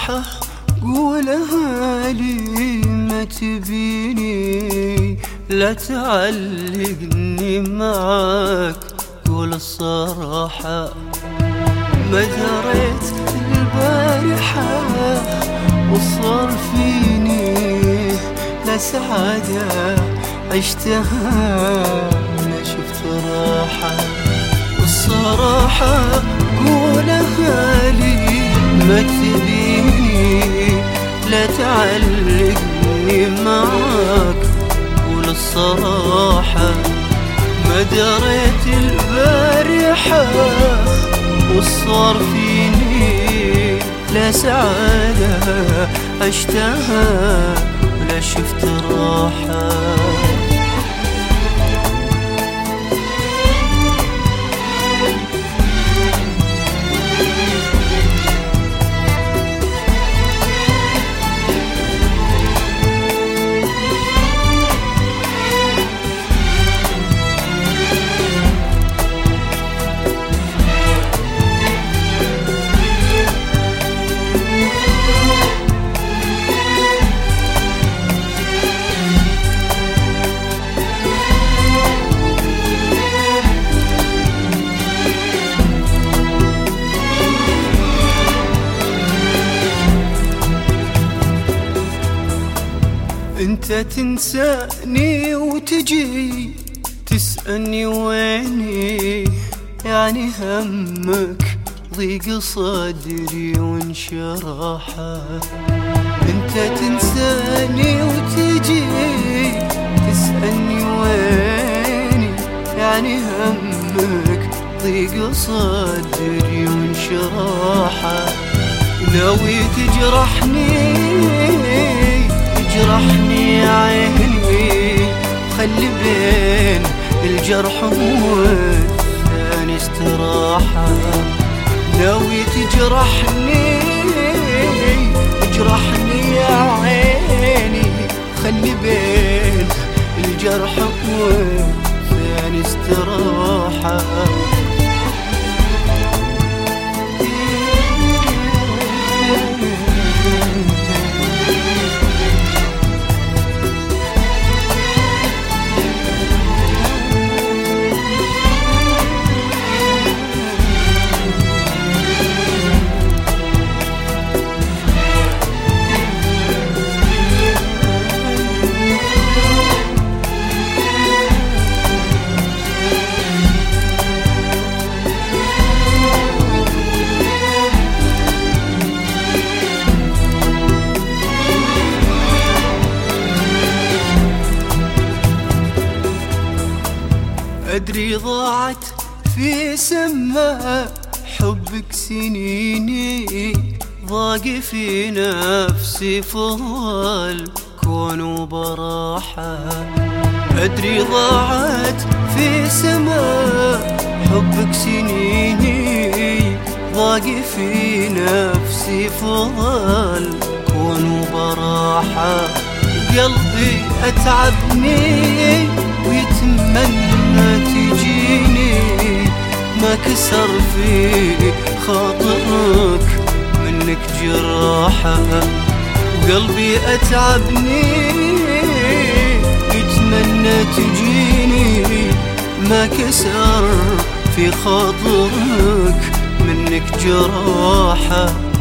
الصراحة قولها لي ما تبيني، لا تعلقني معاك. قول الصراحة ما دريت البارحة وصار فيني لا سعادة عشتها ولا شفت راحة. والصراحة قولها لي ما تبيني، لا تعلقني معاك. قول الصراحة ما دريت البارحة وصار فيني لا سعادة عشتها ولا شفت راحة. انت تنساني وتجي تسألني ويني، يعني همك ضيق صدري وانشراحة. انت تنساني وتجي تسألني ويني، يعني همك ضيق صدري وانشراحة. ناوي تجرحني اجرحني عيني، خلي بين الجرح والثاني استراحة. ناوي تجرحني اجرحني يا عيني، خلي بين الجرح والثاني استراحة. أدري ضاعت في سماء حبك سنيني، ضاق في نفسي فضل كون وبراحة. أدري ضاعت في سماء حبك سنيني، ضاق في نفسي فضل كون وبراحة. قلبي أتعبني ويتمنى تجيني، ما كسر في خاطرك منك جراحة. وقلبي أتعبني يتمنى تجيني، ما كسر في خاطرك منك جراحة.